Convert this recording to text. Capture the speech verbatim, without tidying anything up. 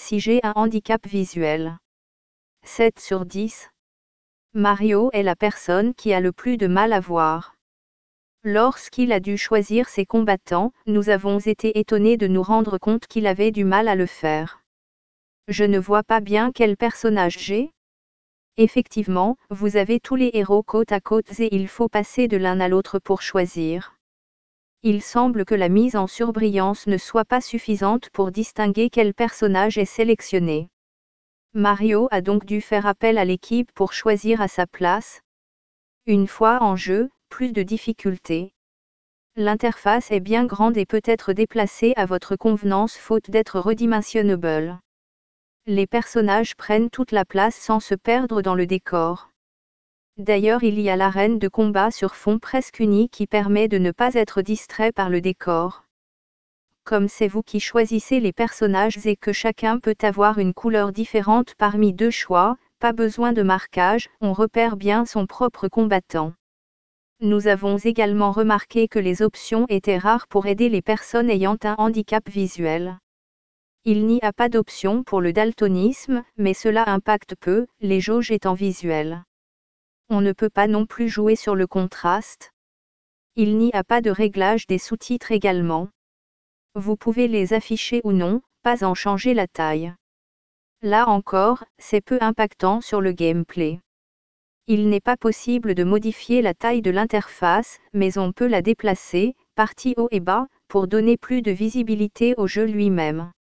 si j'ai un handicap visuel. sept sur dix. Mario est la personne qui a le plus de mal à voir. Lorsqu'il a dû choisir ses combattants, nous avons été étonnés de nous rendre compte qu'il avait du mal à le faire. Je ne vois pas bien quel personnage j'ai. Effectivement, vous avez tous les héros côte à côte et il faut passer de l'un à l'autre pour choisir. Il semble que la mise en surbrillance ne soit pas suffisante pour distinguer quel personnage est sélectionné. Mario a donc dû faire appel à l'équipe pour choisir à sa place. Une fois en jeu, plus de difficultés. L'interface est bien grande et peut être déplacée à votre convenance faute d'être redimensionnable. Les personnages prennent toute la place sans se perdre dans le décor. D'ailleurs, il y a l'arène de combat sur fond presque uni qui permet de ne pas être distrait par le décor. Comme c'est vous qui choisissez les personnages et que chacun peut avoir une couleur différente parmi deux choix, pas besoin de marquage, on repère bien son propre combattant. Nous avons également remarqué que les options étaient rares pour aider les personnes ayant un handicap visuel. Il n'y a pas d'option pour le daltonisme, mais cela impacte peu, les jauges étant visuelles. On ne peut pas non plus jouer sur le contraste. Il n'y a pas de réglage des sous-titres également. Vous pouvez les afficher ou non, pas en changer la taille. Là encore, c'est peu impactant sur le gameplay. Il n'est pas possible de modifier la taille de l'interface, mais on peut la déplacer, partie haut et bas, pour donner plus de visibilité au jeu lui-même.